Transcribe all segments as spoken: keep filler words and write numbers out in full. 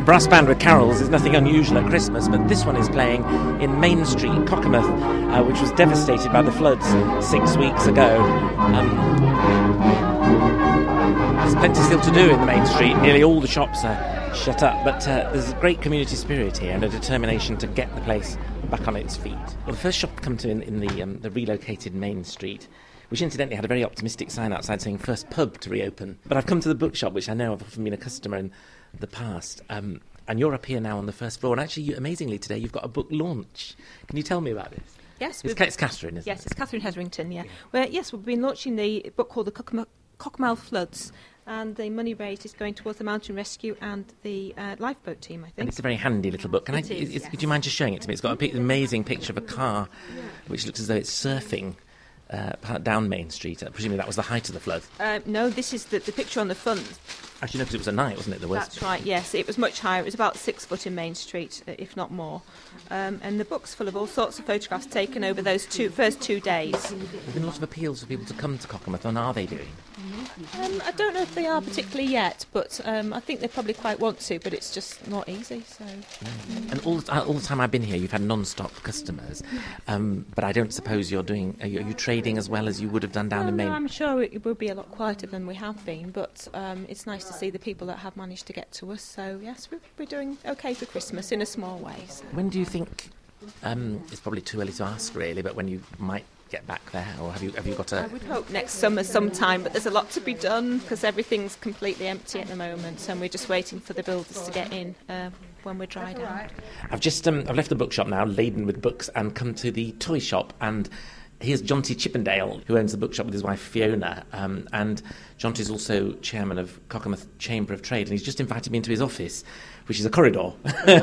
brass band with carols is nothing unusual at Christmas, but this one is playing in Main Street, Cockermouth, uh, which was devastated by the floods six weeks ago. Um, there's plenty still to do in the Main Street. Nearly all the shops are shut up, but uh, there's a great community spirit here and a determination to get the place back on its feet. Well, the first shop to come to in, in the, um, the relocated Main Street, which incidentally had a very optimistic sign outside saying first pub to reopen. But I've come to the bookshop, which I know I've often been a customer in the past. Um, and you're up here now on the first floor. And actually, you, amazingly, today you've got a book launch. Can you tell me about this? Yes. It's, it's Catherine, isn't yes, it? Yes, it's Catherine Hetherington, yeah. Well, yes, we've been launching the book called The Cockermouth, Cockermouth Floods. And the money raised is going towards the mountain rescue and the uh, lifeboat team, I think. And it's a very handy little book. Can it I? Is, is, yes. Would you mind just showing it to me? It's got a pic- amazing picture of a car, which looks as though it's surfing uh, down Main Street. Uh, presumably that was the height of the flood. Uh, no, this is the, the picture on the front. Actually, no, because it was at night, wasn't it? The worst. That's right, yes. It was much higher. It was about six foot in Main Street, uh, if not more. Um, and the book's full of all sorts of photographs taken over those two first two days. There have been lots of appeals for people to come to Cockermouth, and are they doing? Um, I don't know if they are particularly yet, but um, I think they probably quite want to, but it's just not easy. So, mm. And all the, all the time I've been here, you've had non-stop customers, um, but I don't suppose you're doing. Are you, are you trading as well as you would have done down well, in Main? No, I'm sure it will be a lot quieter than we have been, but um, it's nice to see the people that have managed to get to us. So yes, we're, we're doing okay for Christmas in a small way. So. When do you think? Um, it's probably too early to ask, really, but when you might get back there, or have you have you got a? I would hope next summer sometime, but there's a lot to be done because everything's completely empty at the moment, and we're just waiting for the builders to get in uh, when we're dried out. I've just um, I've left the bookshop now, laden with books, and come to the toy shop, and here's Jonty Chippendale, who owns the bookshop with his wife Fiona, um, and Jonty's also chairman of Cockermouth Chamber of Trade, and he's just invited me into his office, which is a corridor.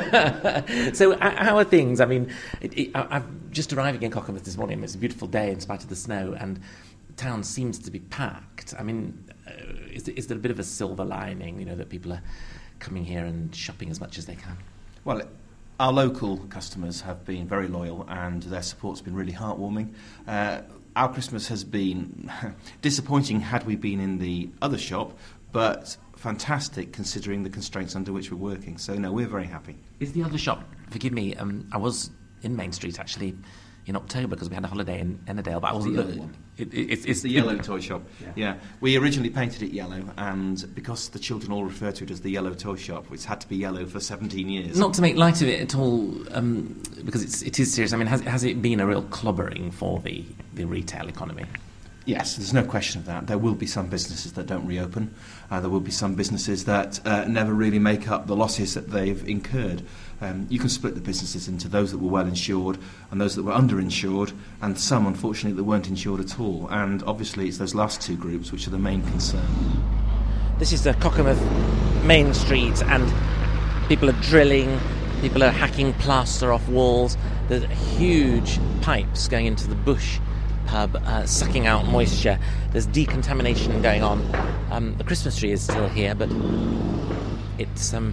So uh, how are things? I mean, it, it, I, I'm just arriving in Cockermouth this morning. It's a beautiful day in spite of the snow, and the town seems to be packed. I mean, uh, is, there, is there a bit of a silver lining, you know, that people are coming here and shopping as much as they can? Well, our local customers have been very loyal, and their support's been really heartwarming. Uh, our Christmas has been disappointing had we been in the other shop, but fantastic considering the constraints under which we're working. So, no, we're very happy. Is the other shop, forgive me, um, I was in Main Street actually in October because we had a holiday in Ennerdale, but I wasn't... The yellow one. It, it, it's, it's the yellow toy shop. Yeah. yeah. We originally painted it yellow, and because the children all refer to it as the yellow toy shop, it's had to be yellow for seventeen years. Not to make light of it at all, um, because it's, it is serious. I mean, has, has it been a real clobbering for the, the retail economy? Yes, there's no question of that. There will be some businesses that don't reopen. Uh, there will be some businesses that uh, never really make up the losses that they've incurred. Um, you can split the businesses into those that were well insured and those that were underinsured, and some, unfortunately, that weren't insured at all. And obviously it's those last two groups which are the main concern. This is the Cockermouth Main Street, and people are drilling, people are hacking plaster off walls. There's huge pipes going into the bush pub, uh, sucking out moisture. There's decontamination going on. Um, the Christmas tree is still here, but it's um,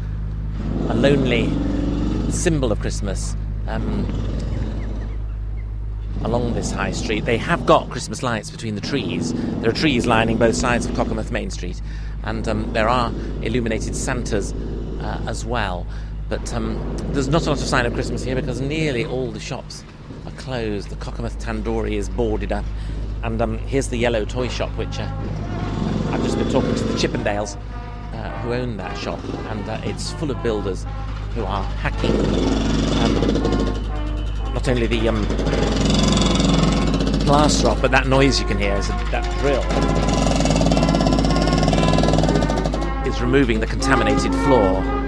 a lonely symbol of Christmas um, along this high street. They have got Christmas lights between the trees. There are trees lining both sides of Cockermouth Main Street, and um, there are illuminated Santas uh, as well. But um, there's not a lot of sign of Christmas here because nearly all the shops are closed. The Cockermouth Tandoori is boarded up, and um, here's the yellow toy shop, which uh, I've just been talking to the Chippendales uh, who own that shop, and uh, it's full of builders who are hacking um, not only the um, plaster off, but that noise you can hear is that drill is removing the contaminated floor.